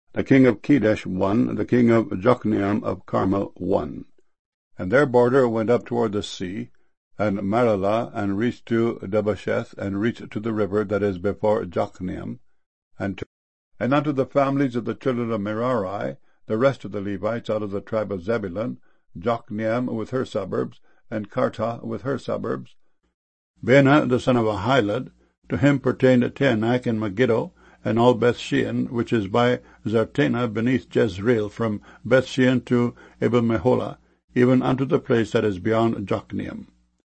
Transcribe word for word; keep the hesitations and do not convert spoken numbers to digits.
The king of Kedesh one, the king of Jokneam of Carmel one. And their border went up toward the sea, and Maralah, and reached to Debasheth, and reached to the river that is before Jokneam, and to, and unto the families of the children of Merari, the rest of the Levites out of the tribe of Zebulun, Jokneam with her suburbs, and Kartah with her suburbs. Baanah the son of Ahilud, to him pertained Taanach and Megiddo, and all Bethshean, which is by Zartanah beneath Jezreel, from Bethshean to Abel-Meholah, even unto the place that is beyond Jokneam.